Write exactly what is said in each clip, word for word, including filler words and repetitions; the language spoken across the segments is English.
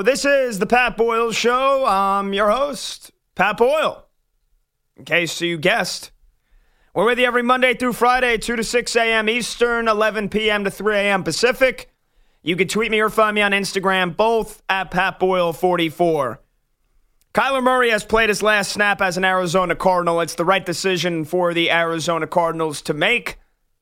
So this is the Pat Boyle Show. I'm your host, Pat Boyle. In case you guessed, we're with you every Monday through Friday, two to six a.m. Eastern, eleven p.m. to three a.m. Pacific. You can tweet me or find me on Instagram, both at Pat Boyle forty-four. Kyler Murray has played his last snap as an Arizona Cardinal. It's the right decision for the Arizona Cardinals to make.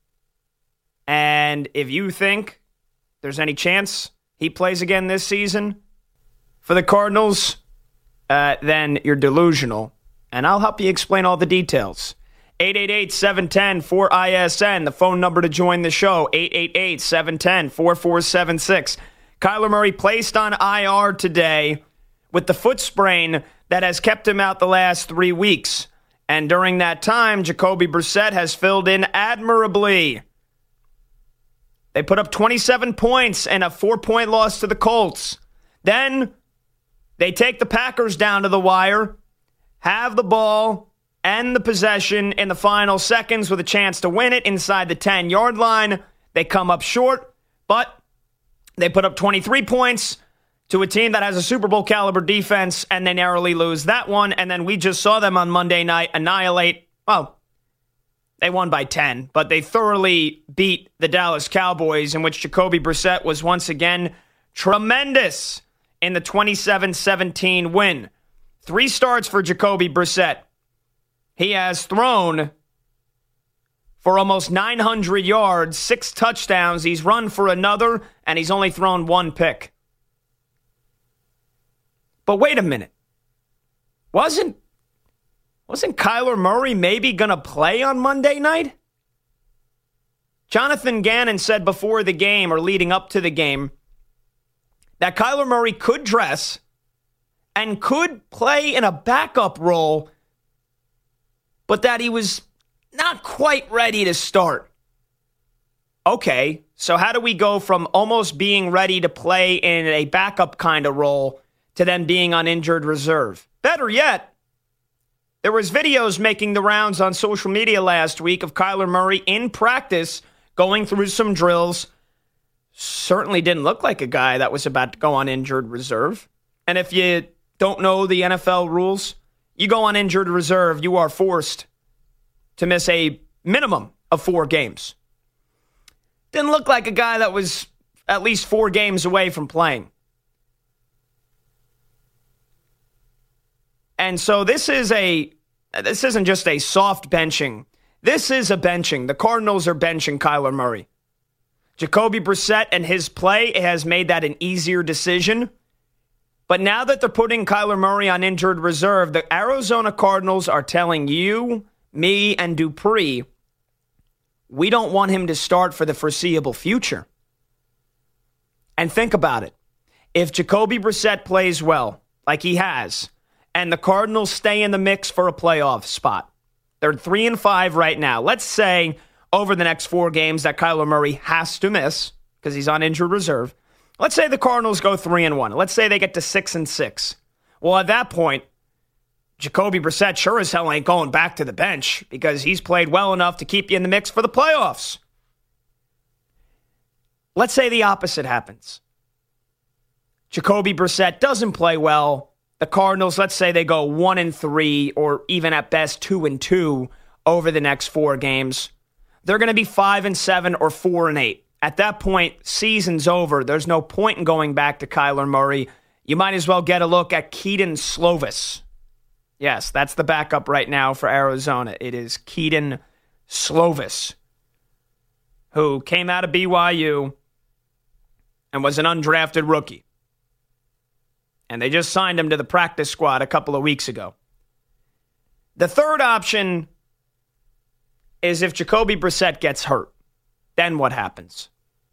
And if you think there's any chance he plays again this season for the Cardinals, uh, then you're delusional. And I'll help you explain all the details. eight eight eight, seven one zero, four I S N, the phone number to join the show, eight eight eight, seven one zero, four four seven six. Kyler Murray placed on I R today with the foot sprain that has kept him out the last three weeks. And during that time, Jacoby Brissett has filled in admirably. They put up twenty-seven points and a four-point loss to the Colts. Then they take the Packers down to the wire, have the ball and the possession in the final seconds with a chance to win it inside the ten-yard line. They come up short, but they put up twenty-three points to a team that has a Super Bowl caliber defense, and they narrowly lose that one. And then we just saw them on Monday night annihilate, well, they won by ten, but they thoroughly beat the Dallas Cowboys, in which Jacoby Brissett was once again tremendous in the twenty-seven seventeen win. Three starts for Jacoby Brissett. He has thrown for almost nine hundred yards, six touchdowns. He's run for another, and he's only thrown one pick. But wait a minute. Wasn't Wasn't Kyler Murray maybe going to play on Monday night? Jonathan Gannon said before the game, or leading up to the game, that Kyler Murray could dress and could play in a backup role, but that he was not quite ready to start. Okay, so how do we go from almost being ready to play in a backup kind of role to then being on injured reserve? Better yet, there was videos making the rounds on social media last week of Kyler Murray in practice going through some drills. Certainly didn't look like a guy that was about to go on injured reserve. And if you don't know the N F L rules, you go on injured reserve, you are forced to miss a minimum of four games. Didn't look like a guy that was at least four games away from playing. And so this is a, this isn't just a soft benching. This is a benching. The Cardinals are benching Kyler Murray. Jacoby Brissett and his play has made that an easier decision. But now that they're putting Kyler Murray on injured reserve, the Arizona Cardinals are telling you, me, and Dupree, we don't want him to start for the foreseeable future. And think about it. If Jacoby Brissett plays well, like he has, and the Cardinals stay in the mix for a playoff spot, they're three and five right now. Let's say over the next four games that Kyler Murray has to miss because he's on injured reserve. Let's say the Cardinals go three and one. Let's say they get to six and six. Well, at that point, Jacoby Brissett sure as hell ain't going back to the bench because he's played well enough to keep you in the mix for the playoffs. Let's say the opposite happens. Jacoby Brissett doesn't play well. The Cardinals, let's say they go one and three, or even at best two and two over the next four games. They're going to be five and seven or four and eight. At that point, season's over. There's no point in going back to Kyler Murray. You might as well get a look at Kedon Slovis. Yes, that's the backup right now for Arizona. It is Kedon Slovis, who came out of B Y U and was an undrafted rookie. And they just signed him to the practice squad a couple of weeks ago. The third option is if Jacoby Brissett gets hurt. Then what happens?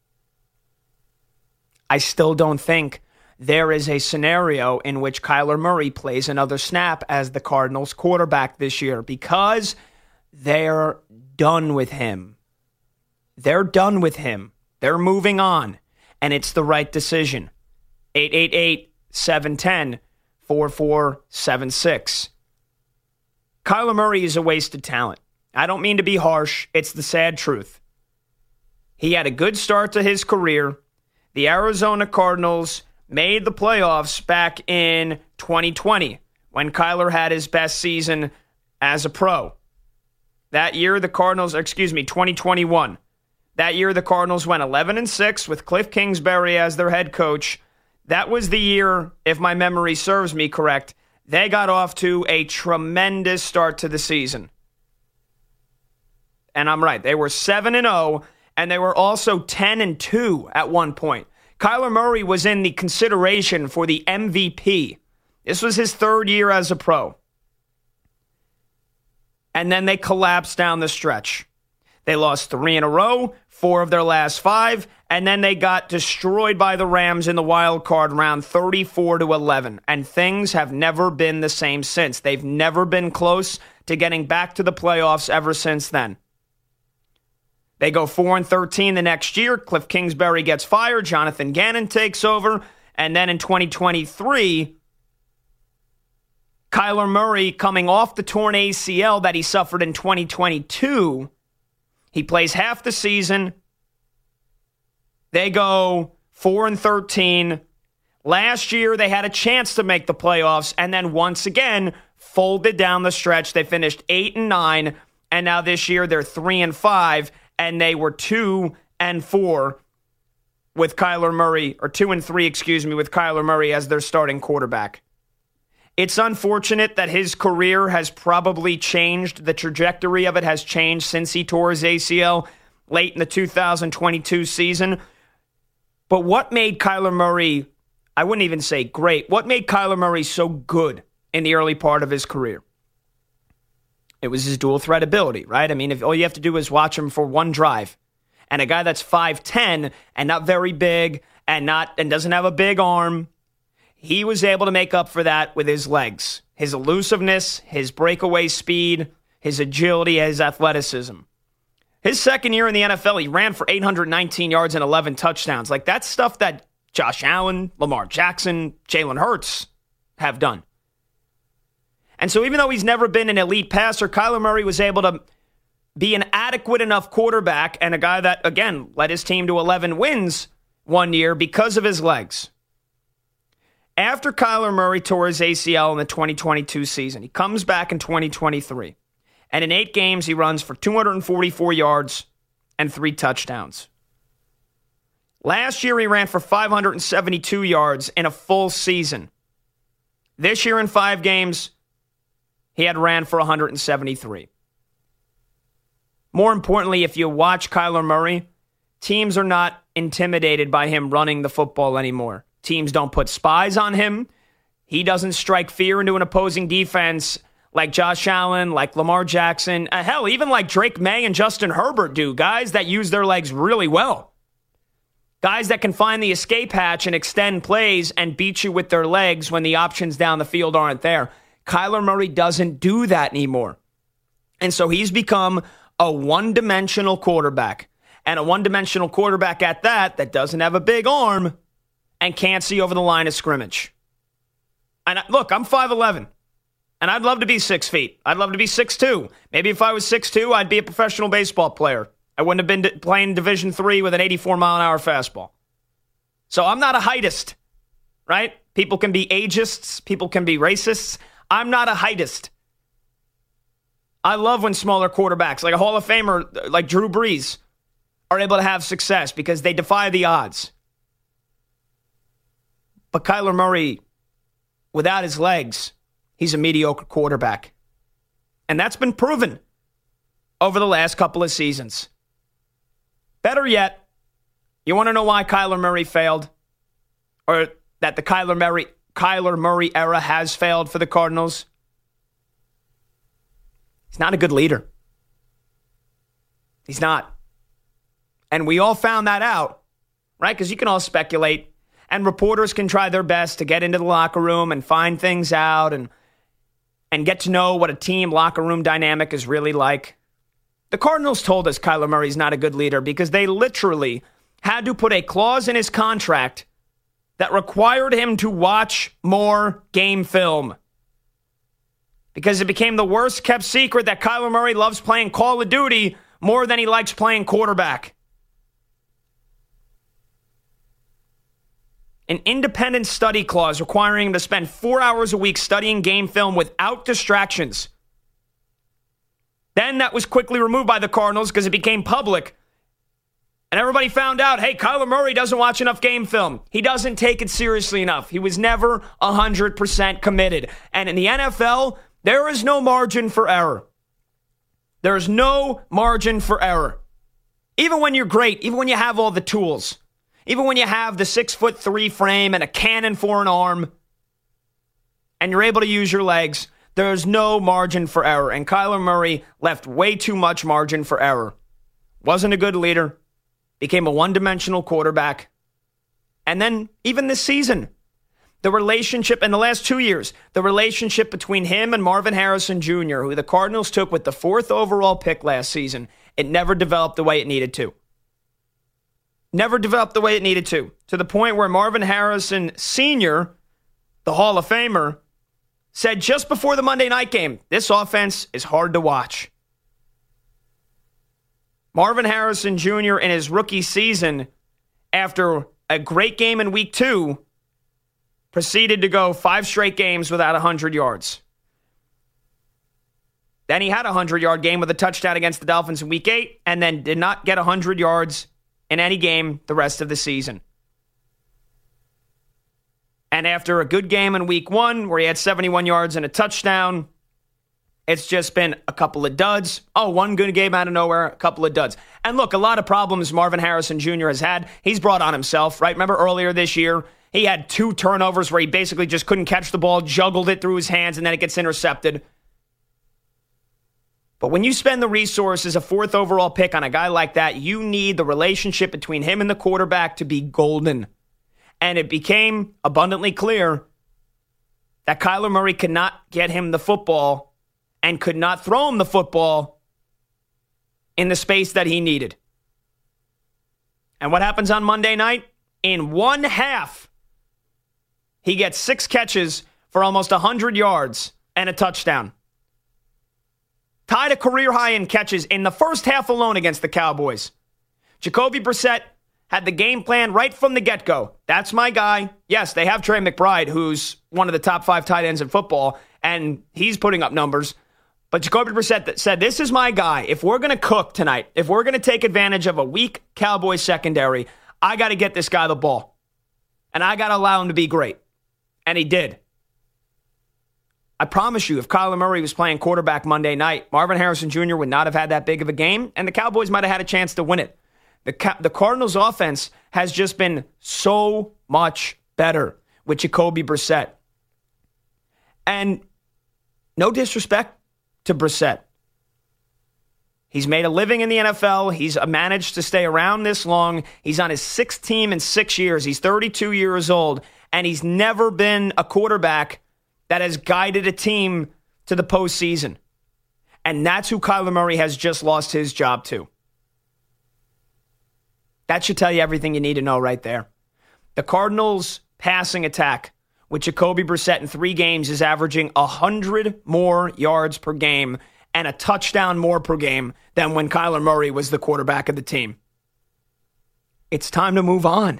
I still don't think there is a scenario in which Kyler Murray plays another snap as the Cardinals quarterback this year because they're done with him. They're done with him. They're moving on. And it's the right decision. eight eight eight, seven one zero, four four seven six. Kyler Murray is a wasted talent. I don't mean to be harsh. It's the sad truth. He had a good start to his career. The Arizona Cardinals made the playoffs back in twenty twenty when Kyler had his best season as a pro. That year, the Cardinals, excuse me, twenty twenty-one. That year, the Cardinals went eleven and six with Cliff Kingsbury as their head coach. That was the year, if my memory serves me correct, they got off to a tremendous start to the season. And I'm right. They were seven and oh, and they were also ten and two at one point. Kyler Murray was in the consideration for the M V P. This was his third year as a pro. And then they collapsed down the stretch. They lost three in a row, four of their last five, and then they got destroyed by the Rams in the wild card round thirty-four to eleven. And things have never been the same since. They've never been close to getting back to the playoffs ever since then. They go four and thirteen the next year. Cliff Kingsbury gets fired. Jonathan Gannon takes over. And then in twenty twenty-three, Kyler Murray, coming off the torn A C L that he suffered in twenty twenty-two, he plays half the season. They go four and thirteen. Last year, they had a chance to make the playoffs, and then once again, folded down the stretch. They finished eight and nine, and now this year they're three and five, and they were two and four with Kyler Murray, or two and three, excuse me, with Kyler Murray as their starting quarterback. It's unfortunate that his career has probably changed. The trajectory of it has changed since he tore his A C L late in the two thousand twenty-two season. But what made Kyler Murray, I wouldn't even say great, what made Kyler Murray so good in the early part of his career? It was his dual threat ability, right? I mean, if all you have to do is watch him for one drive, and a guy that's five ten and not very big and not and doesn't have a big arm, he was able to make up for that with his legs, his elusiveness, his breakaway speed, his agility, his athleticism. His second year in the N F L, he ran for eight hundred nineteen yards and eleven touchdowns. Like, that's stuff that Josh Allen, Lamar Jackson, Jalen Hurts have done. And so even though he's never been an elite passer, Kyler Murray was able to be an adequate enough quarterback and a guy that, again, led his team to eleven wins one year because of his legs. After Kyler Murray tore his A C L in the twenty twenty-two season, he comes back in twenty twenty-three. And in eight games, he runs for two hundred forty-four yards and three touchdowns. Last year, he ran for five hundred seventy-two yards in a full season. This year in five games, he had ran for one hundred seventy-three. More importantly, if you watch Kyler Murray, teams are not intimidated by him running the football anymore. Teams don't put spies on him. He doesn't strike fear into an opposing defense like Josh Allen, like Lamar Jackson, uh, hell, even like Drake May and Justin Herbert do, guys that use their legs really well. Guys that can find the escape hatch and extend plays and beat you with their legs when the options down the field aren't there. Kyler Murray doesn't do that anymore. And so he's become a one-dimensional quarterback. And a one-dimensional quarterback at that, that doesn't have a big arm and can't see over the line of scrimmage. And I, look, I'm five eleven. And I'd love to be six feet. I'd love to be six two. Maybe if I was six two, I'd be a professional baseball player. I wouldn't have been d- playing Division three with an eighty-four mile an hour fastball. So I'm not a heightist, right? People can be ageists. People can be racists. I'm not a heightist. I love when smaller quarterbacks, like a Hall of Famer like Drew Brees, are able to have success because they defy the odds. But Kyler Murray, without his legs, he's a mediocre quarterback. And that's been proven over the last couple of seasons. Better yet, you want to know why Kyler Murray failed? Or that the Kyler Murray, Kyler Murray era has failed for the Cardinals? He's not a good leader. He's not. And we all found that out, right? Because you can all speculate. And reporters can try their best to get into the locker room and find things out and and get to know what a team locker room dynamic is really like. The Cardinals told us Kyler Murray's not a good leader because they literally had to put a clause in his contract that required him to watch more game film. Because it became the worst kept secret that Kyler Murray loves playing Call of Duty more than he likes playing quarterback. an independent study clause requiring him to spend four hours a week studying game film without distractions. Then that was quickly removed by the Cardinals because it became public. And everybody found out, hey, Kyler Murray doesn't watch enough game film. He doesn't take it seriously enough. He was never one hundred percent committed. And in the N F L, there is no margin for error. There is no margin for error. Even when you're great, even when you have all the tools, even when you have the six foot three frame and a cannon for an arm, and you're able to use your legs, there's no margin for error. And Kyler Murray left way too much margin for error. Wasn't a good leader. Became a one-dimensional quarterback. And then, even this season, the relationship in the last two years, the relationship between him and Marvin Harrison Junior, who the Cardinals took with the fourth overall pick last season, it never developed the way it needed to. Never developed the way it needed to. To the point where Marvin Harrison Senior, the Hall of Famer, said just before the Monday night game, this offense is hard to watch. Marvin Harrison Junior in his rookie season, after a great game in week two, proceeded to go five straight games without one hundred yards. Then he had a hundred-yard game with a touchdown against the Dolphins in week eight, and then did not get one hundred yards in any game the rest of the season. And after a good game in week one, where he had seventy-one yards and a touchdown, it's just been a couple of duds. Oh, one good game out of nowhere, a couple of duds. And look, a lot of problems Marvin Harrison Junior has had, he's brought on himself, right? Remember earlier this year, he had two turnovers where he basically just couldn't catch the ball, juggled it through his hands, and then it gets intercepted. But when you spend the resources, a fourth overall pick on a guy like that, you need the relationship between him and the quarterback to be golden. And it became abundantly clear that Kyler Murray could not get him the football and could not throw him the football in the space that he needed. And what happens on Monday night? In one half, he gets six catches for almost one hundred yards and a touchdown. Tied a career high in catches in the first half alone against the Cowboys. Jacoby Brissett had the game plan right from the get-go. That's my guy. Yes, they have Trey McBride, who's one of the top five tight ends in football, and he's putting up numbers. But Jacoby Brissett said, this is my guy. If we're going to cook tonight, if we're going to take advantage of a weak Cowboys secondary, I got to get this guy the ball. And I got to allow him to be great. And he did. I promise you, if Kyler Murray was playing quarterback Monday night, Marvin Harrison Junior would not have had that big of a game, and the Cowboys might have had a chance to win it. The, Ca- the Cardinals' offense has just been so much better with Jacoby Brissett. And no disrespect to Brissett. He's made a living in the N F L. He's managed to stay around this long. He's on his sixth team in six years. He's thirty-two years old, and he's never been a quarterback that has guided a team to the postseason. And that's who Kyler Murray has just lost his job to. That should tell you everything you need to know right there. The Cardinals' passing attack with Jacoby Brissett in three games is averaging one hundred more yards per game and a touchdown more per game than when Kyler Murray was the quarterback of the team. It's time to move on.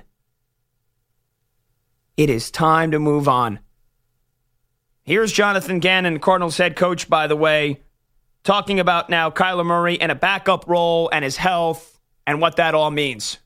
It is time to move on. Here's Jonathan Gannon, Cardinals head coach, by the way, talking about now Kyler Murray in a backup role and his health and what that all means.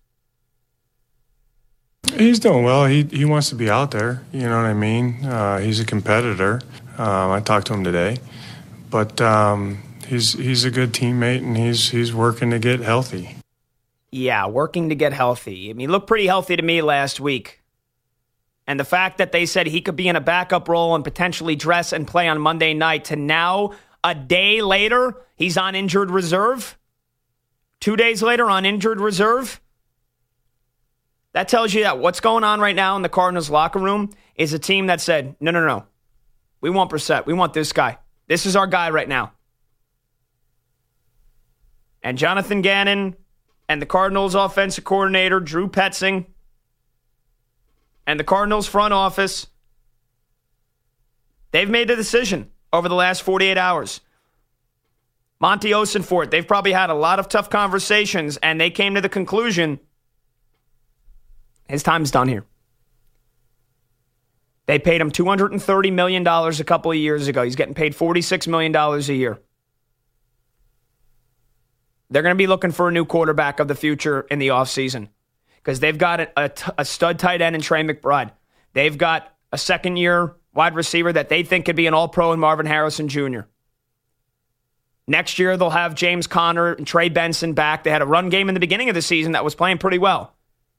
He's doing well. He he wants to be out there. You know what I mean? Uh, he's a competitor. Um, I talked to him today. But um, he's he's a good teammate, and he's he's working to get healthy. Yeah, working to get healthy. I mean, he looked pretty healthy to me last week. And the fact that they said he could be in a backup role and potentially dress and play on Monday night to now, a day later, he's on injured reserve. Two days later, on injured reserve. That tells you that what's going on right now in the Cardinals locker room is a team that said, no, no, no. We want Brissett. We want this guy. This is our guy right now. And Jonathan Gannon and the Cardinals offensive coordinator, Drew Petzing, and the Cardinals front office, they've made a decision over the last forty-eight hours. Monty Osenfort, they've probably had a lot of tough conversations, and they came to the conclusion his time's done here. They paid him two hundred thirty million dollars a couple of years ago. He's getting paid forty-six million dollars a year. They're going to be looking for a new quarterback of the future in the offseason because they've got a, a, a stud tight end in Trey McBride. They've got a second-year wide receiver that they think could be an all-pro in Marvin Harrison Junior Next year, they'll have James Conner and Trey Benson back. They had a run game in the beginning of the season that was playing pretty well.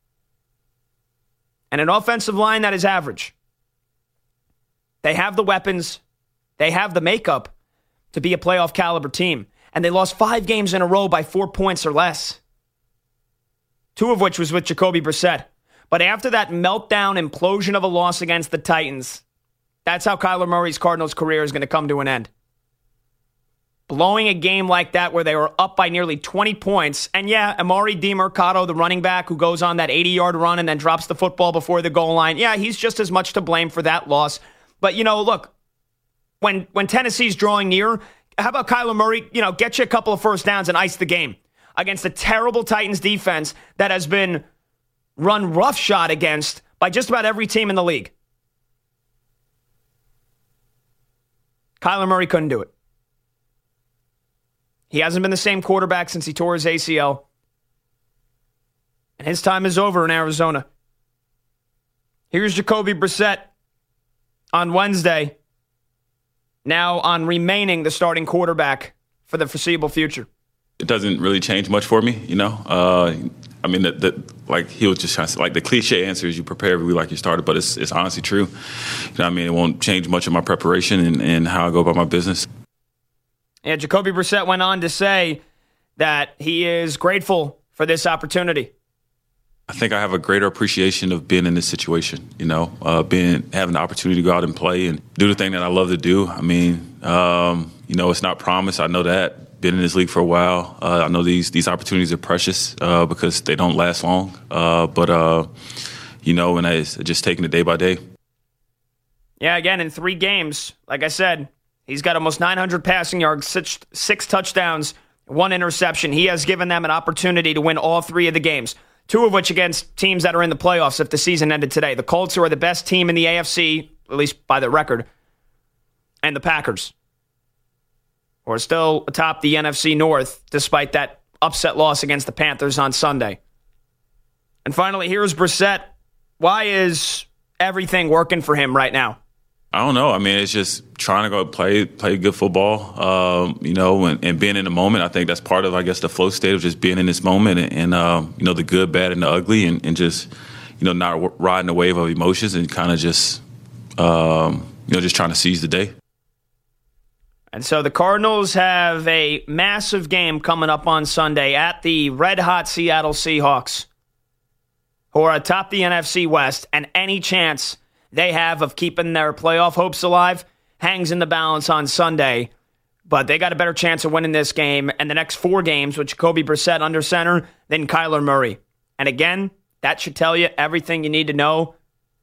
And an offensive line that is average. They have the weapons. They have the makeup to be a playoff caliber team. And they lost five games in a row by four points or less. Two of which was with Jacoby Brissett. But after that meltdown implosion of a loss against the Titans, that's how Kyler Murray's Cardinals career is going to come to an end. Blowing a game like that where they were up by nearly twenty points. And yeah, Amari DiMercato, the running back who goes on that eighty-yard run and then drops the football before the goal line. Yeah, he's just as much to blame for that loss. But, you know, look, when when Tennessee's drawing near, how about Kyler Murray, you know, get you a couple of first downs and ice the game against a terrible Titans defense that has been run roughshod against by just about every team in the league. Kyler Murray couldn't do it. He hasn't been the same quarterback since he tore his A C L. And his time is over in Arizona. Here's Jacoby Brissett on Wednesday, now on remaining the starting quarterback for the foreseeable future. It doesn't really change much for me, you know. Uh, I mean, the, the, like he was just trying to, like the cliche answer is you prepare every week like you started, but it's it's honestly true. You know what I mean? It won't change much of my preparation and, and how I go about my business. And Jacoby Brissett went on to say that he is grateful for this opportunity. I think I have a greater appreciation of being in this situation, you know, uh, being having the opportunity to go out and play and do the thing that I love to do. I mean, um, you know, it's not promised. I know that. Been in this league for a while. Uh, I know these these opportunities are precious uh, because they don't last long. Uh, but, uh, you know, and it's just taking it day by day. Yeah, again, in three games, like I said, he's got almost nine hundred passing yards, six, six touchdowns, one interception. He has given them an opportunity to win all three of the games, two of which against teams that are in the playoffs if the season ended today. The Colts, who are the best team in the A F C, at least by the record, and the Packers, who are still atop the N F C North despite that upset loss against the Panthers on Sunday. And finally, here's Brissett. Why is everything working for him right now? I don't know. I mean, it's just trying to go play play good football, um, you know, and, and being in the moment. I think that's part of, I guess, the flow state of just being in this moment and, and um, you know, the good, bad, and the ugly, and, and just, you know, not riding the wave of emotions and kind of just, um, you know, just trying to seize the day. And so the Cardinals have a massive game coming up on Sunday at the red-hot Seattle Seahawks, who are atop the N F C West, and any chance they have of keeping their playoff hopes alive hangs in the balance on Sunday. But they got a better chance of winning this game and the next four games with Jacoby Brissett under center than Kyler Murray. And again, that should tell you everything you need to know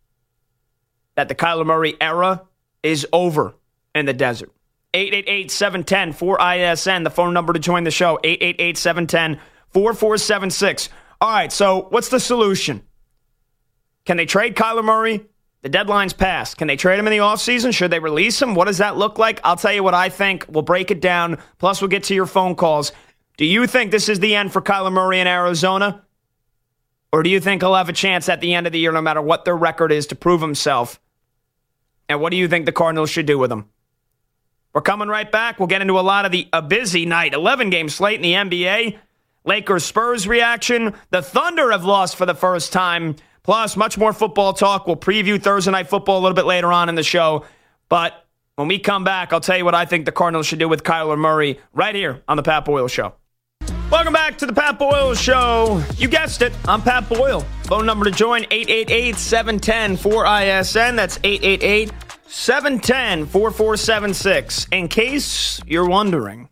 that the Kyler Murray era is over in the desert. eight eight eight, seven one zero, four I S N, the phone number to join the show, eight eight eight, seven one zero, four four seven six. All right, so what's the solution? Can they trade Kyler Murray? The deadline's passed. Can they trade him in the offseason? Should they release him? What does that look like? I'll tell you what I think. We'll break it down. Plus, we'll get to your phone calls. Do you think this is the end for Kyler Murray in Arizona? Or do you think he'll have a chance at the end of the year, no matter what their record is, to prove himself? And what do you think the Cardinals should do with him? We're coming right back. We'll get into a lot of the a busy night. eleven-game slate in the N B A. Lakers-Spurs reaction. The Thunder have lost for the first time. Plus, much more football talk. We'll preview Thursday Night Football a little bit later on in the show. But when we come back, I'll tell you what I think the Cardinals should do with Kyler Murray right here on The Pat Boyle Show. Welcome back to The Pat Boyle Show. You guessed it. I'm Pat Boyle. Phone number to join, eight eight eight, seven one zero, four I S N. That's eight eight eight, seven one zero, four four seven six. In case you're wondering,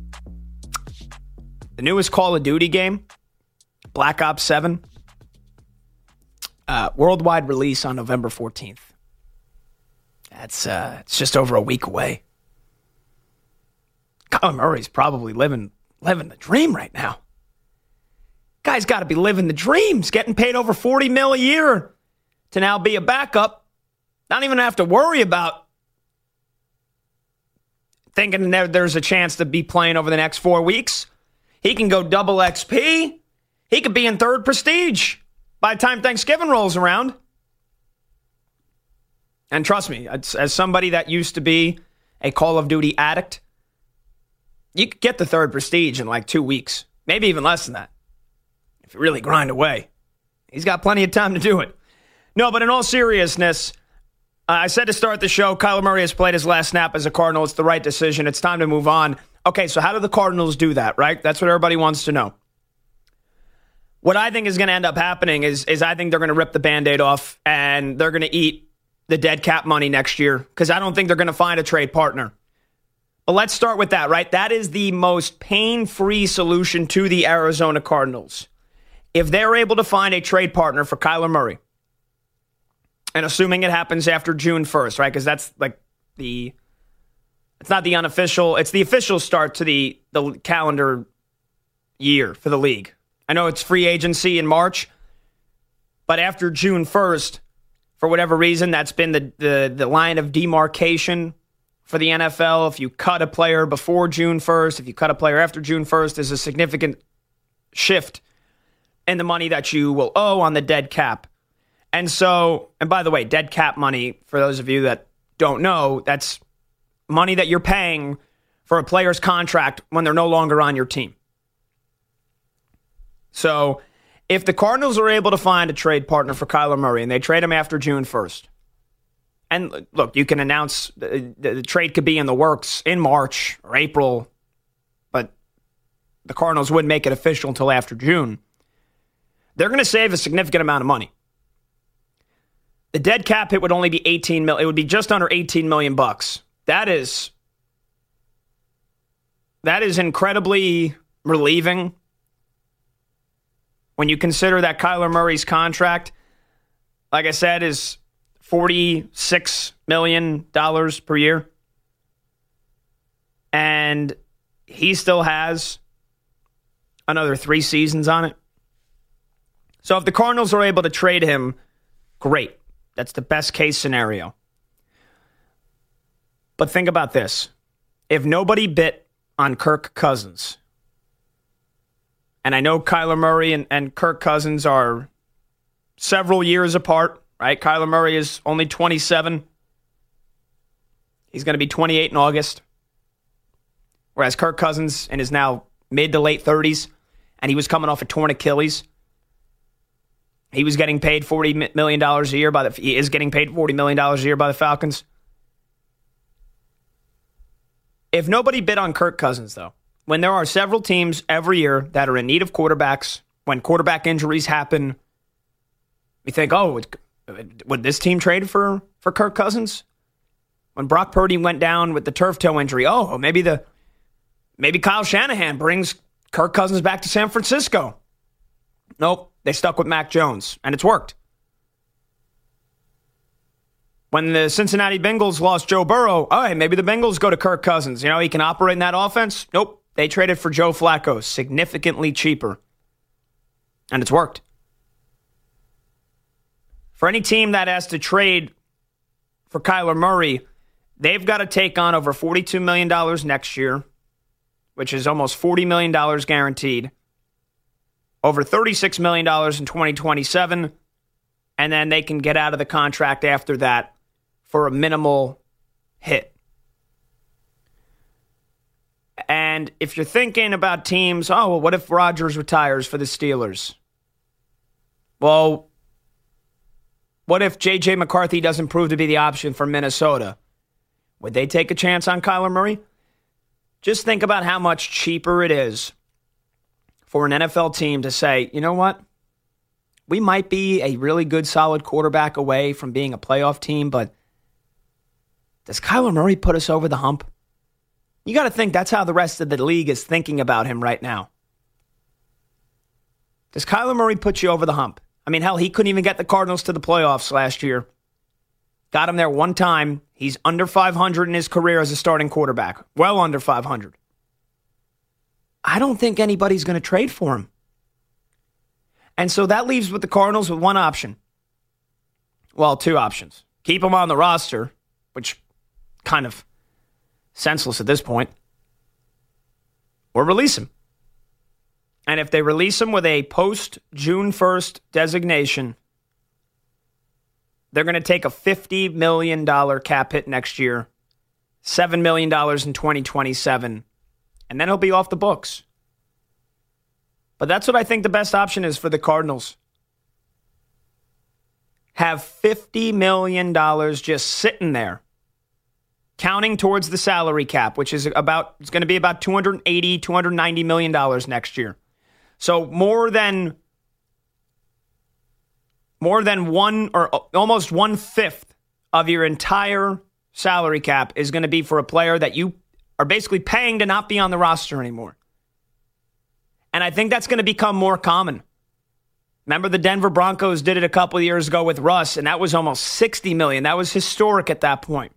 the newest Call of Duty game, Black Ops seven, Uh, worldwide release on November fourteenth. That's uh, it's just over a week away. Kyler Murray's probably living living the dream right now. Guy's got to be living the dreams, getting paid over forty mil a year to now be a backup Not even have to worry about thinking that there's a chance to be playing over the next four weeks. He can go double X P. He could be in third prestige by the time Thanksgiving rolls around. And trust me, as somebody that used to be a Call of Duty addict, you could get the third prestige in like two weeks. Maybe even less than that. If you really grind away. He's got plenty of time to do it. No, but in all seriousness, uh, I said to start the show, Kyler Murray has played his last snap as a Cardinal. It's the right decision. It's time to move on. Okay, so how do the Cardinals do that, right? That's what everybody wants to know. What I think is going to end up happening is, is I think they're going to rip the Band-Aid off and they're going to eat the dead cap money next year because I don't think they're going to find a trade partner. But let's start with that, right? That is the most pain-free solution to the Arizona Cardinals. If they're able to find a trade partner for Kyler Murray, and assuming it happens after June first, right? Because that's like the, it's not the unofficial, it's the official start to the, the calendar year for the league. I know it's free agency in March, but after June first, for whatever reason, that's been the, the, the line of demarcation for the N F L. If you cut a player before June first, if you cut a player after June first, there's a significant shift in the money that you will owe on the dead cap. And so, and by the way, dead cap money, for those of you that don't know, that's money that you're paying for a player's contract when they're no longer on your team. So, if the Cardinals are able to find a trade partner for Kyler Murray and they trade him after June first, and look, you can announce the, the, the trade could be in the works in March or April, but the Cardinals wouldn't make it official until after June. They're going to save a significant amount of money. The dead cap hit would only be eighteen million. It would be just under eighteen million bucks. That is that is incredibly relieving when you consider that Kyler Murray's contract, like I said, is forty-six million dollars per year. And he still has another three seasons on it. So if the Cardinals are able to trade him, great. That's the best case scenario. But think about this. If nobody bit on Kirk Cousins, and I know Kyler Murray and, and Kirk Cousins are several years apart, right? Kyler Murray is only twenty-seven. He's going to be twenty-eight in August. Whereas Kirk Cousins in his now mid to late thirties, and he was coming off a torn Achilles. He was getting paid forty million dollars a year by the, he is getting paid forty million dollars a year by the Falcons. If nobody bid on Kirk Cousins, though, when there are several teams every year that are in need of quarterbacks, when quarterback injuries happen, we think, oh, would, would this team trade for, for Kirk Cousins? When Brock Purdy went down with the turf toe injury, oh, maybe the maybe Kyle Shanahan brings Kirk Cousins back to San Francisco. Nope, they stuck with Mac Jones, and it's worked. When the Cincinnati Bengals lost Joe Burrow, oh, hey, maybe the Bengals go to Kirk Cousins. You know, he can operate in that offense. Nope, they traded for Joe Flacco, significantly cheaper, and it's worked. For any team that has to trade for Kyler Murray, they've got to take on over forty-two million dollars next year, which is almost forty million dollars guaranteed, over thirty-six million dollars in twenty twenty-seven, and then they can get out of the contract after that for a minimal hit. And if you're thinking about teams, oh, well, what if Rodgers retires for the Steelers? Well, what if J J McCarthy doesn't prove to be the option for Minnesota? Would they take a chance on Kyler Murray? Just think about how much cheaper it is for an N F L team to say, you know what? We might be a really good, solid quarterback away from being a playoff team, but does Kyler Murray put us over the hump? You got to think that's how the rest of the league is thinking about him right now. Does Kyler Murray put you over the hump? I mean, hell, he couldn't even get the Cardinals to the playoffs last year. Got him there one time. He's under five hundred in his career as a starting quarterback. Well under five hundred. I don't think anybody's going to trade for him. And so that leaves with the Cardinals with one option. Well, two options. keep him on the roster, which kind of senseless at this point, or release him. And if they release him with a post-June first designation, they're going to take a fifty million dollars cap hit next year, seven million dollars in twenty twenty-seven, and then he'll be off the books. But that's what I think the best option is for the Cardinals. Have fifty million dollars just sitting there, counting towards the salary cap, which is about, it's going to be about two hundred eighty, two hundred ninety million dollars next year. So more than more than one or almost one fifth of your entire salary cap is going to be for a player that you are basically paying to not be on the roster anymore. And I think that's going to become more common. Remember, the Denver Broncos did it a couple of years ago with Russ, and that was almost sixty million dollars. That was historic at that point.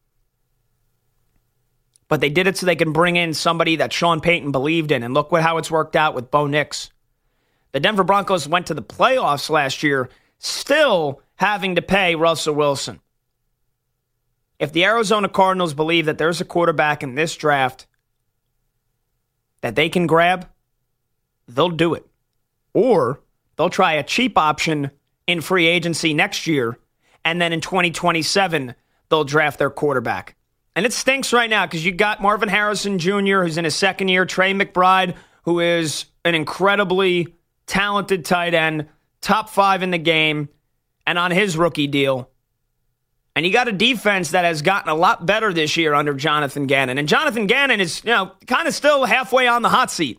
But they did it so they can bring in somebody that Sean Payton believed in. And look what how it's worked out with Bo Nix. The Denver Broncos went to the playoffs last year still having to pay Russell Wilson. If the Arizona Cardinals believe that there's a quarterback in this draft that they can grab, they'll do it. Or they'll try a cheap option in free agency next year, and then in twenty twenty-seven, they'll draft their quarterback. And it stinks right now because you got Marvin Harrison Junior, who's in his second year, Trey McBride, who is an incredibly talented tight end, top five in the game, and on his rookie deal. And you got a defense that has gotten a lot better this year under Jonathan Gannon. And Jonathan Gannon is, you know, kind of still halfway on the hot seat.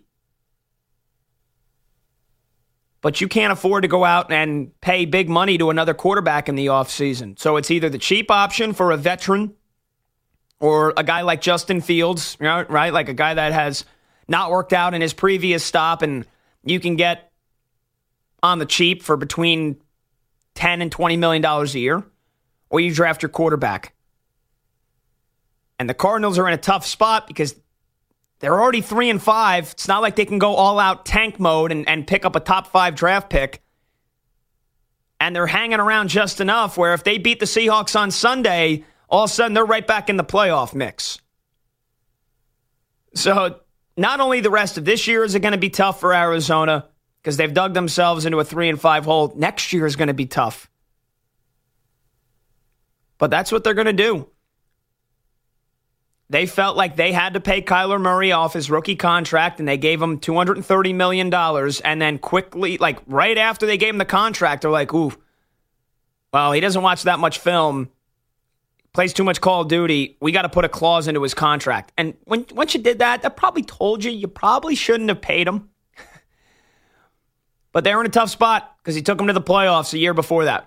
But you can't afford to go out and pay big money to another quarterback in the offseason. So it's either the cheap option for a veteran or a guy like Justin Fields, right? Like a guy that has not worked out in his previous stop and you can get on the cheap for between ten and twenty million dollars a year, or you draft your quarterback. And the Cardinals are in a tough spot because they're already three and five. It's not like they can go all out tank mode and, and pick up a top five draft pick. And they're hanging around just enough where if they beat the Seahawks on Sunday, all of a sudden they're right back in the playoff mix. So not only the rest of this year is it going to be tough for Arizona because they've dug themselves into a three and five hole. Next year is going to be tough. But that's what they're going to do. They felt like they had to pay Kyler Murray off his rookie contract, and they gave him two hundred thirty million dollars. And then quickly, like right after they gave him the contract, they're like, ooh, well, he doesn't watch that much film, plays too much Call of Duty. We got to put a clause into his contract. And when once you did that, that probably told you you probably shouldn't have paid him. But they were in a tough spot because he took them to the playoffs a year before that.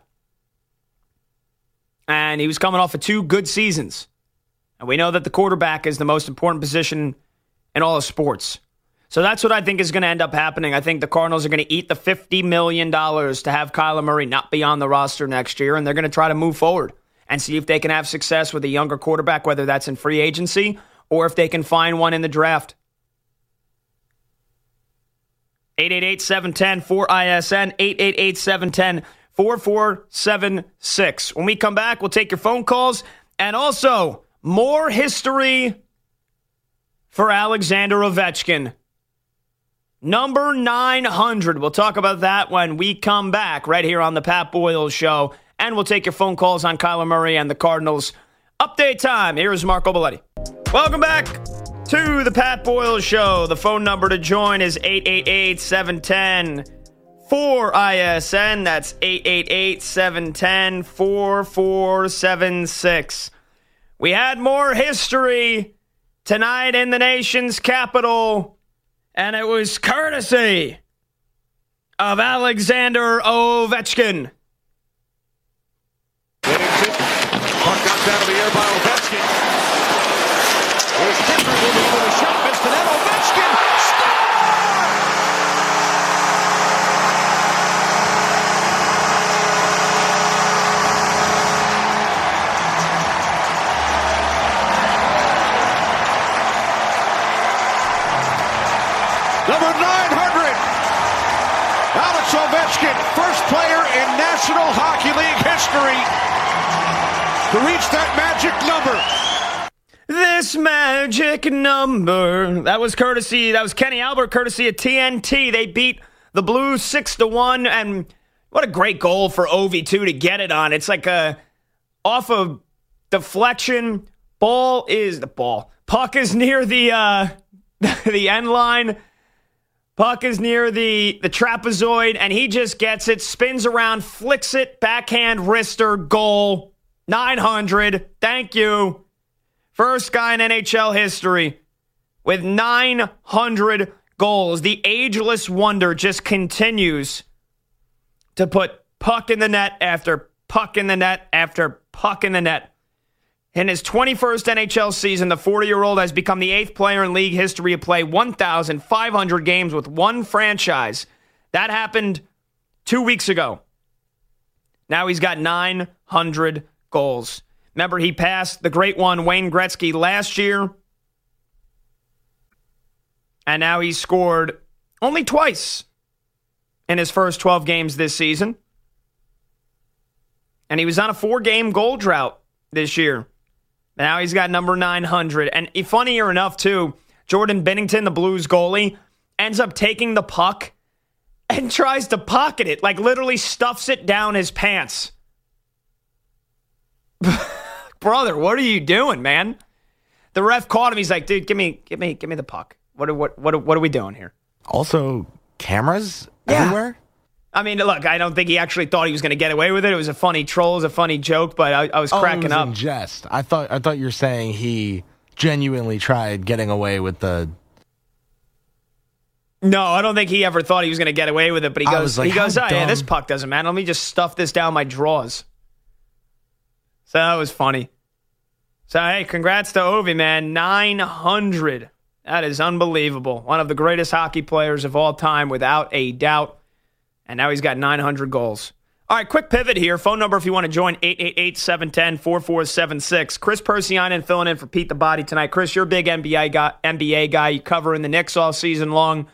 And he was coming off of two good seasons. And we know that the quarterback is the most important position in all of sports. So that's what I think is going to end up happening. I think the Cardinals are going to eat the fifty million dollars to have Kyler Murray not be on the roster next year, and they're going to try to move forward and see if they can have success with a younger quarterback, whether that's in free agency or if they can find one in the draft. eight eight eight, seven one zero, four I S N, eight eight eight, seven one zero, four four seven six. When we come back, we'll take your phone calls and also more history for Alexander Ovechkin. Number nine hundred. We'll talk about that when we come back right here on the Pat Boyle Show. And we'll take your phone calls on Kyler Murray and the Cardinals. Update time. Here's Marco Belletti. Welcome back to the Pat Boyle Show. The phone number to join is eight eight eight, seven one zero, four I S N. That's eight eight eight, seven one zero, four four seven six. We had more history tonight in the nation's capital, and it was courtesy of Alexander Ovechkin. Puck knocked out of the air by Ovechkin. There's Fisher moving for the shot. Missed the net. Ovechkin scores! Number nine hundred. Alex Ovechkin, first player in National Hockey League history to reach that magic number. This magic number. That was courtesy, that was Kenny Albert, courtesy of T N T. They beat the Blues six to one, and what a great goal for Ovi, too, to get it on. It's like a off of deflection. Ball is the ball. Puck is near the uh, the end line. Puck is near the, the trapezoid, and he just gets it, spins around, flicks it, backhand wrister, goal. nine hundred. Thank you. First guy in N H L history with nine hundred goals. The ageless wonder just continues to put puck in the net after puck in the net after puck in the net. In his twenty-first N H L season, the forty-year-old has become the eighth player in league history to play one thousand five hundred games with one franchise. That happened two weeks ago. Now he's got nine hundred goals. Remember, he passed the great one, Wayne Gretzky, last year. And now he's scored only twice in his first twelve games this season. And he was on a four-game goal drought this year. Now he's got number nine hundred. And funnier enough, too, Jordan Binnington, the Blues goalie, ends up taking the puck and tries to pocket it, like literally stuffs it down his pants. Brother, what are you doing, man? The ref caught him. He's like, dude, give me, give me, give me the puck. What, what, what, what are we doing here? Also, cameras yeah. everywhere. I mean, look, I don't think he actually thought he was going to get away with it. It was a funny troll, it was a funny joke, but I, I was oh, cracking it was up. In jest. I thought, I thought you were saying he genuinely tried getting away with the. No, I don't think he ever thought he was going to get away with it. But he I goes, was like, he goes, oh how yeah, dumb. this puck doesn't matter. Let me just stuff this down my drawers. So that was funny. So, hey, congrats to Ovi, man. nine hundred. That is unbelievable. One of the greatest hockey players of all time, without a doubt. And now he's got nine hundred goals. All right, quick pivot here. Phone number if you want to join, eight eight eight, seven one zero, four four seven six. Chris Persianen filling in for Pete the Body tonight. Chris, you're a big N B A guy. N B A guy. You covering the Knicks all season long.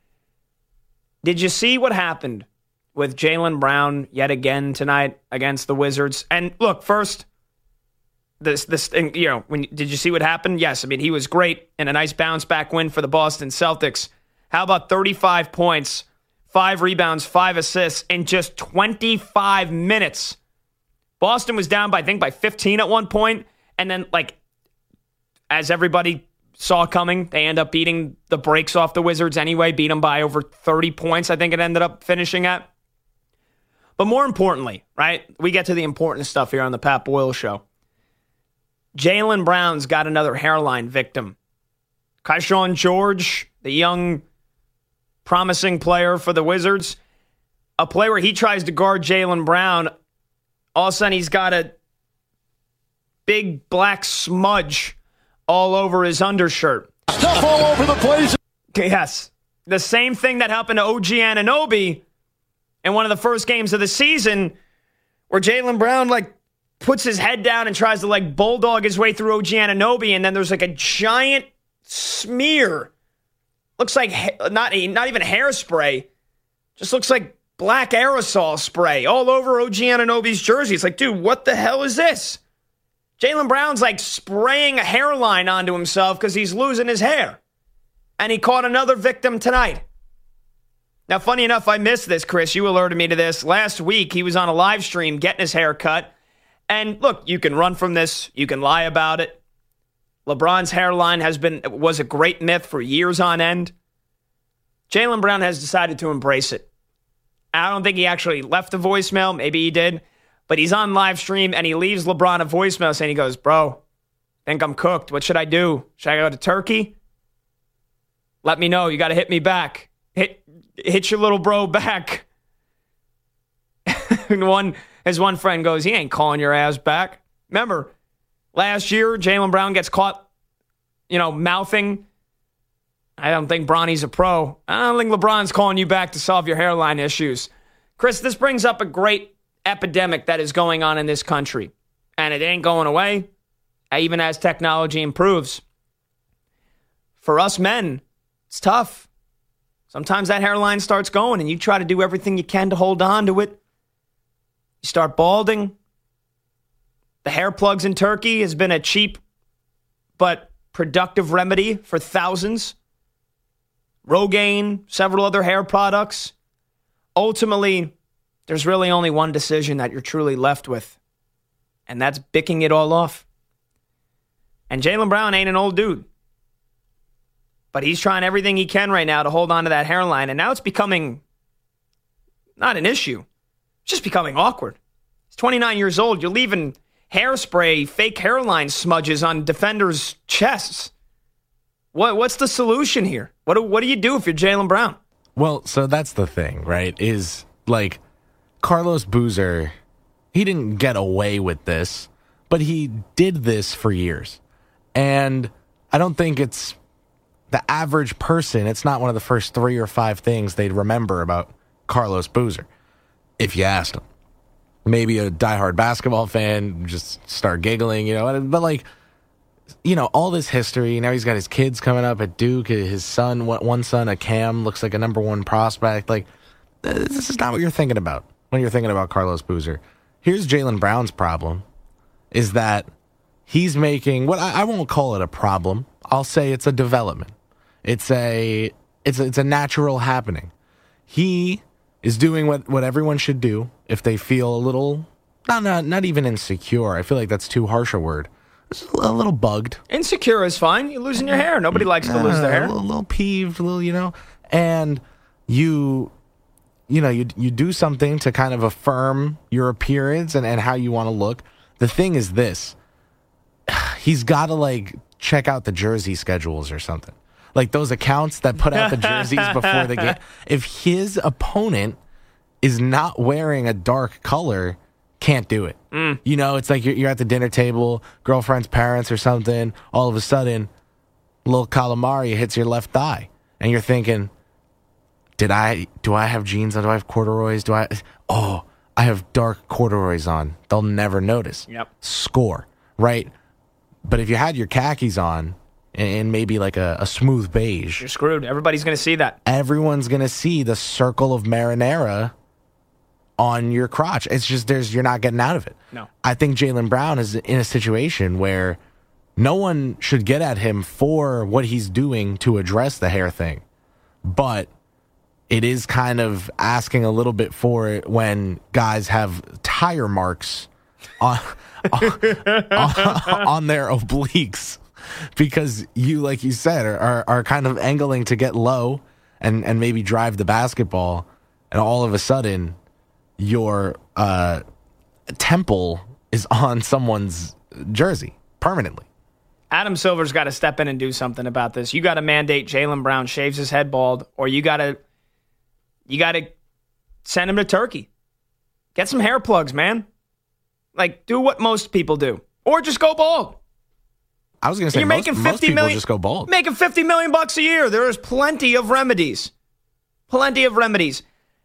Did you see what happened with Jaylen Brown yet again tonight against the Wizards? And look, first, this this thing, you know, when did you see what happened? Yes, I mean, he was great in a nice bounce back win for the Boston Celtics. How about thirty-five points, five rebounds, five assists in just twenty-five minutes? Boston was down by, I think, by fifteen at one point, and then, like, as everybody saw coming, they end up beating the brakes off the Wizards anyway, beat them by over thirty points, I think it ended up finishing at. But more importantly, right, we get to the important stuff here on the Pat Boyle Show. Jaylen Brown's got another hairline victim. Keyshawn George, the young, promising player for the Wizards, a play where he tries to guard Jaylen Brown, all of a sudden he's got a big black smudge all over his undershirt. Stuff all over the place. Yes. The same thing that happened to O G Anunoby in one of the first games of the season, where Jaylen Brown, like, puts his head down and tries to, like, bulldog his way through O G Anunoby, and then there's, like, a giant smear. Looks like ha- not, not even hairspray. Just looks like black aerosol spray all over O G Anunoby's jersey. It's like, dude, what the hell is this? Jaylen Brown's, like, spraying a hairline onto himself because he's losing his hair. And he caught another victim tonight. Now, funny enough, I missed this, Chris. You alerted me to this. Last week, he was on a live stream getting his hair cut. And look, you can run from this. You can lie about it. LeBron's hairline has been was a great myth for years on end. Jaylen Brown has decided to embrace it. I don't think he actually left a voicemail. Maybe he did. But he's on live stream, and he leaves LeBron a voicemail saying, he goes, bro, think I'm cooked. What should I do? Should I go to Turkey? Let me know. You got to hit me back. Hit hit your little bro back. And one, his one friend goes, he ain't calling your ass back. Remember, last year, Jaylen Brown gets caught, you know, mouthing, I don't think Bronny's a pro. I don't think LeBron's calling you back to solve your hairline issues. Chris, this brings up a great epidemic that is going on in this country. And it ain't going away, even as technology improves. For us men, it's tough. Sometimes that hairline starts going and you try to do everything you can to hold on to it. You start balding. The hair plugs in Turkey has been a cheap but productive remedy for thousands. Rogaine, several other hair products. Ultimately, there's really only one decision that you're truly left with, and that's bicking it all off. And Jaylen Brown ain't an old dude, but he's trying everything he can right now to hold on to that hairline, and now it's becoming not an issue. It's just becoming awkward. He's twenty-nine years old. You're leaving hairspray, fake hairline smudges on defenders' chests. What What's the solution here? What do, what do you do if you're Jaylen Brown? Well, so that's the thing, right? Is like Carlos Boozer, he didn't get away with this, but he did this for years. And I don't think it's the average person, it's not one of the first three or five things they'd remember about Carlos Boozer, if you asked him. Maybe a diehard basketball fan just start giggling, you know, but like, you know, all this history. Now he's got his kids coming up at Duke. His son, one son, a Cam, looks like a number one prospect. Like, this is not what you're thinking about when you're thinking about Carlos Boozer. Here's Jaylen Brown's problem, is that he's making what I, I won't call it a problem. I'll say it's a development. It's a it's a, it's a natural happening. He is doing what, what everyone should do if they feel a little, not, not not even insecure. I feel like that's too harsh a word. Just a little bugged. Insecure is fine. You're losing your hair. Nobody likes to lose their hair. A little, little peeved, a little, you know. And you, you know, you you do something to kind of affirm your appearance and, and how you want to look. The thing is this. He's got to, like, check out the jersey schedules or something. Like those accounts that put out the jerseys before the game. If his opponent is not wearing a dark color, can't do it. Mm. You know, it's like you're, you're at the dinner table, girlfriend's parents or something. All of a sudden, little calamari hits your left thigh, and you're thinking, "Did I? Do I have jeans on? Do I have corduroys? Do I? Oh, I have dark corduroys on. They'll never notice." Yep. Score, right? But if you had your khakis on and maybe like a, a smooth beige, you're screwed. Everybody's going to see that. Everyone's going to see the circle of marinara on your crotch. It's just there's you're not getting out of it. No. I think Jaylen Brown is in a situation where no one should get at him for what he's doing to address the hair thing. But it is kind of asking a little bit for it when guys have tire marks on on, on their obliques. Because you, like you said, are, are kind of angling to get low and, and maybe drive the basketball, and all of a sudden your uh, temple is on someone's jersey permanently. Adam Silver's got to step in and do something about this. You got to mandate Jaylen Brown shaves his head bald, or you got to you got to send him to Turkey. Get some hair plugs, man. Like, do what most people do, or just go bald. I was going to say, You're most, making most fifty people million, just go bald. Making fifty million bucks a year. There is plenty of remedies. Plenty of remedies.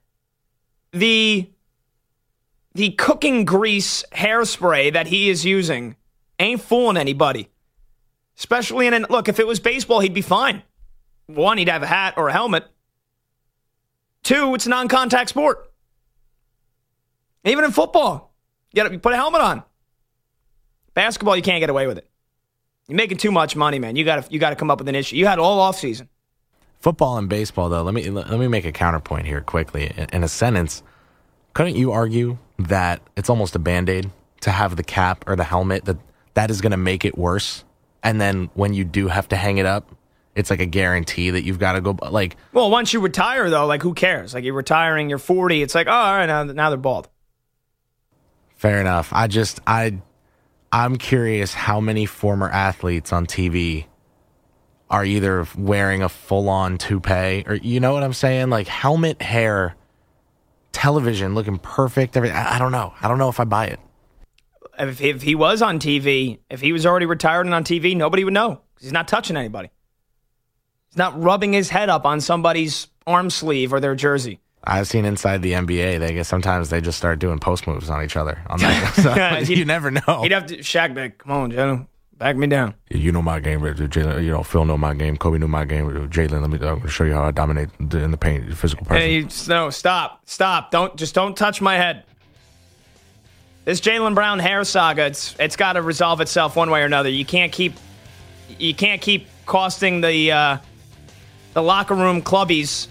The, the cooking grease hairspray that he is using ain't fooling anybody. Especially in an, look, if it was baseball, he'd be fine. One, he'd have a hat or a helmet. Two, it's a non-contact sport. Even in football, you got to put a helmet on. Basketball, you can't get away with it. You're making too much money, man. You got to you got to come up with an issue. You had all offseason. Football and baseball, though, let me let me make a counterpoint here quickly. In, in a sentence, couldn't you argue that it's almost a Band-Aid to have the cap or the helmet, that that is going to make it worse? And then when you do have to hang it up, it's like a guarantee that you've got to go, like... Well, once you retire, though, like, who cares? Like, you're retiring, you're forty, it's like, oh, all right, now, now they're bald. Fair enough. I just, I... I'm curious how many former athletes on T V are either wearing a full-on toupee or, you know what I'm saying? Like helmet, hair, television, looking perfect. Everything. I, I don't know. I don't know if I buy it. If, if he was on T V, if he was already retired and on T V, nobody would know. He's not touching anybody. He's not rubbing his head up on somebody's arm sleeve or their jersey. I've seen inside the N B A, they get sometimes they just start doing post moves on each other. On that. So you never know. He'd have to Shaq back. Come on, Jalen, back me down. You know my game, Jalen. You know Phil know my game. Kobe knew my game. Jalen, let me I'm gonna show you how I dominate in the paint. Physical person. Hey, no, stop, stop! Don't just don't touch my head. This Jaylen Brown hair saga, it's it's got to resolve itself one way or another. You can't keep you can't keep costing the uh, the locker room clubbies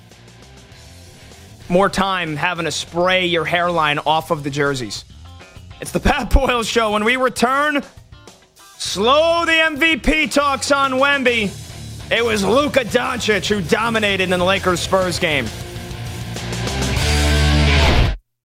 more time having to spray your hairline off of the jerseys. It's the Pat Boyle Show. When we return, slow the M V P talks on Wemby. It was Luka Doncic who dominated in the Lakers-Spurs game.